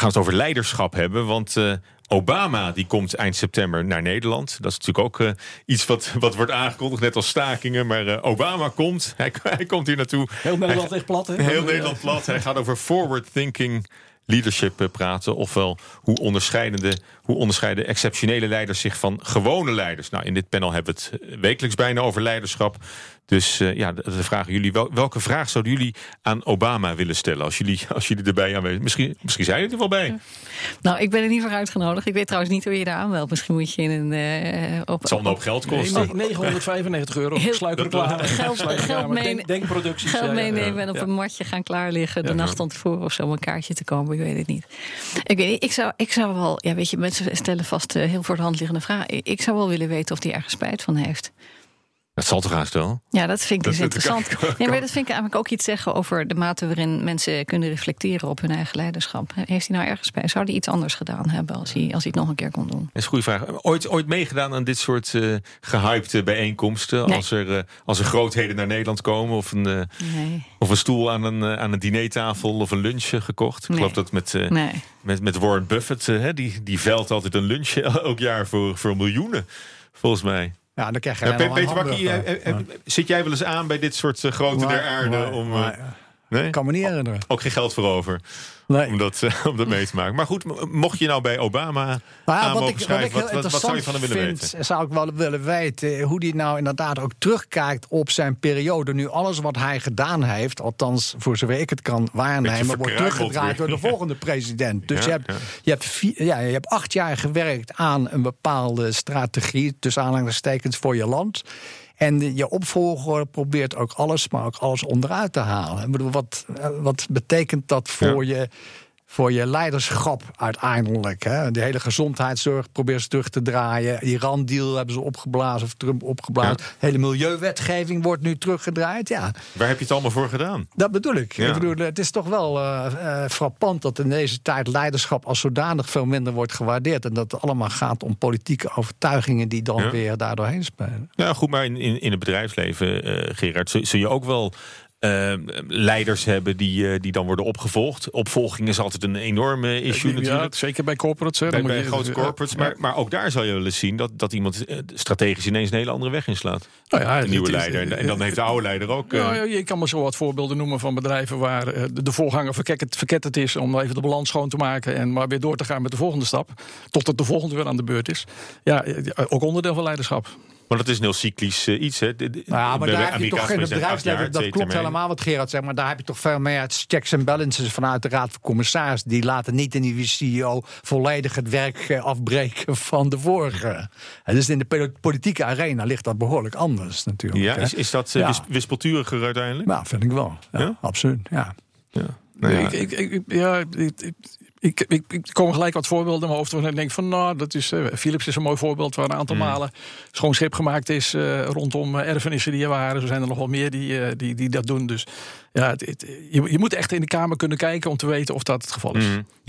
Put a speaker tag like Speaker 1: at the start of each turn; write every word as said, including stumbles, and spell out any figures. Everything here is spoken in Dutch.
Speaker 1: gaan het over leiderschap hebben, want uh, Obama die komt eind september naar Nederland. Dat is natuurlijk ook uh, iets wat, wat wordt aangekondigd, net als stakingen. Maar uh, Obama komt, hij, hij komt hier naartoe.
Speaker 2: Heel Nederland ligt plat, hè?
Speaker 1: Heel Nederland plat. Hij gaat over forward thinking leadership praten. Ofwel, hoe onderscheidende, hoe onderscheiden exceptionele leiders zich van gewone leiders. Nou, in dit panel hebben we het wekelijks bijna over leiderschap. Dus uh, ja, de, de vragen jullie, wel, welke vraag zouden jullie aan Obama willen stellen? Als jullie, als jullie erbij aanwezig. Misschien, misschien zijn jullie er wel bij. Ja.
Speaker 3: Nou, ik ben er niet voor uitgenodigd. Ik weet trouwens niet hoe je daar aanmeldt. Misschien moet je in een... Uh, op,
Speaker 1: het zal een hoop geld kosten.
Speaker 2: Nee, negenhonderdvijfennegentig euro. Sluikreclame.
Speaker 3: Geld, geld, meen,
Speaker 2: denk, denkproducties.
Speaker 3: Geld meenemen
Speaker 2: ja,
Speaker 3: en op
Speaker 2: ja.
Speaker 3: een matje gaan klaar liggen. De
Speaker 2: ja,
Speaker 3: nacht van tevoren of zo om een kaartje te komen. Ik weet het niet. Ik weet niet. Ik zou, ik zou wel... Ja, weet je, mensen stellen vast uh, heel voor de hand liggende vragen. Ik zou wel willen weten of hij ergens spijt van heeft.
Speaker 1: Dat zal toch haast wel?
Speaker 3: Ja, dat vind ik dus
Speaker 1: dat,
Speaker 3: interessant.
Speaker 1: Dat kan, kan.
Speaker 3: Nee, maar dat vind ik eigenlijk ook iets zeggen over de mate waarin mensen kunnen reflecteren op hun eigen leiderschap. Heeft hij nou ergens bij? Zou hij iets anders gedaan hebben als hij, als hij het nog een keer kon doen?
Speaker 1: Dat is een goede vraag. Ooit, ooit meegedaan aan dit soort uh, gehypte bijeenkomsten?
Speaker 3: Nee.
Speaker 1: Als, er, uh, als er grootheden naar Nederland komen? Of een, uh,
Speaker 3: nee.
Speaker 1: of een stoel aan een, uh, aan een dinertafel of een lunch uh, gekocht? Ik
Speaker 3: nee.
Speaker 1: geloof dat met, uh,
Speaker 3: nee.
Speaker 1: met, met Warren Buffett, uh, die, die veilt altijd een lunch elk jaar voor, voor miljoenen, volgens mij.
Speaker 4: Ja, dan krijg je
Speaker 1: ja,
Speaker 4: Peter
Speaker 1: Peter Wakkie, zit jij wel eens aan bij dit soort uh, grote der aarde?
Speaker 4: Maar,
Speaker 1: om, uh,
Speaker 4: maar,
Speaker 1: nee?
Speaker 4: Ik kan me niet herinneren.
Speaker 1: Ook geen geld voor over
Speaker 4: nee.
Speaker 1: om, dat, uh, om dat mee te maken. Maar goed, mocht je nou bij Obama nou ja, aan mogen schrijven, wat, wat, wat zou je van hem willen
Speaker 4: vind,
Speaker 1: weten?
Speaker 4: Zou ik wel willen weten hoe hij nou inderdaad ook terugkijkt op zijn periode. Nu alles wat hij gedaan heeft, althans voor zover ik het kan waarnemen, wordt teruggedraaid door de volgende president. Dus ja, je, hebt, ja. Je, hebt vier, ja, je hebt acht jaar gewerkt aan een bepaalde strategie, tussen aanhalingstekens, voor je land. En je opvolger probeert ook alles, maar ook alles onderuit te halen. Ik bedoel, wat, wat betekent dat voor, ja. je, voor je leiderschap uiteindelijk? Hè? De hele gezondheidszorg probeert ze terug te draaien. Iran-deal hebben ze opgeblazen, of Trump opgeblazen. Ja. De hele milieuwetgeving wordt nu teruggedraaid. Ja.
Speaker 1: Waar heb je het allemaal voor gedaan?
Speaker 4: Dat bedoel ik.
Speaker 1: Ja.
Speaker 4: ik bedoel, het is toch wel uh, uh, frappant dat in deze tijd leiderschap als zodanig veel minder wordt gewaardeerd. En dat het allemaal gaat om politieke overtuigingen die dan ja. weer daardoorheen spelen.
Speaker 1: Ja, goed, maar in, in, in het bedrijfsleven, uh, Gerard, zul, zul je ook wel Uh, leiders hebben die, uh, die dan worden opgevolgd. Opvolging is altijd een enorme issue ja, natuurlijk.
Speaker 2: Zeker bij corporates. Hè,
Speaker 1: bij
Speaker 2: dan
Speaker 1: bij
Speaker 2: moet je,
Speaker 1: grote corporates. Ja. Maar, maar ook daar zal je wel eens zien dat, dat iemand uh, strategisch ineens een hele andere weg inslaat. Nou ja, de nieuwe is, leider. En, en dan heeft de oude leider ook... Uh,
Speaker 2: nou, je kan maar zo wat voorbeelden noemen van bedrijven waar uh, de, de voorganger verketterd, verketterd is om even de balans schoon te maken en maar weer door te gaan met de volgende stap. Totdat de volgende weer aan de beurt is. Ja, ook onderdeel van leiderschap.
Speaker 1: Maar dat is een heel cyclisch uh, iets, hè? De, de,
Speaker 4: nou ja, maar daar heb je toch geen bedrijfsleven. Dat klopt helemaal wat Gerard zegt. Maar daar heb je toch veel meer checks en balances vanuit de Raad van Commissarissen. Die laten niet in die C E O volledig het werk afbreken van de vorige. En dus in de politieke arena ligt dat behoorlijk anders natuurlijk.
Speaker 1: Ja, is, is dat uh, ja. wispelturiger uiteindelijk?
Speaker 4: Nou, vind ik wel. Ja, ja? Absoluut, ja.
Speaker 1: ja. Nou ja.
Speaker 2: Ik, ik, ik, ja, ik, ik, ik, ik, ik kom gelijk wat voorbeelden in mijn hoofd. En ik denk van, nou, dat is, uh, Philips is een mooi voorbeeld waar een aantal mm. malen schoon schip gemaakt is uh, rondom uh, erfenissen die er waren. Er zijn er nog wel meer die, uh, die, die dat doen. Dus ja, het, het, je, je moet echt in de Kamer kunnen kijken om te weten of dat het geval is. Mm.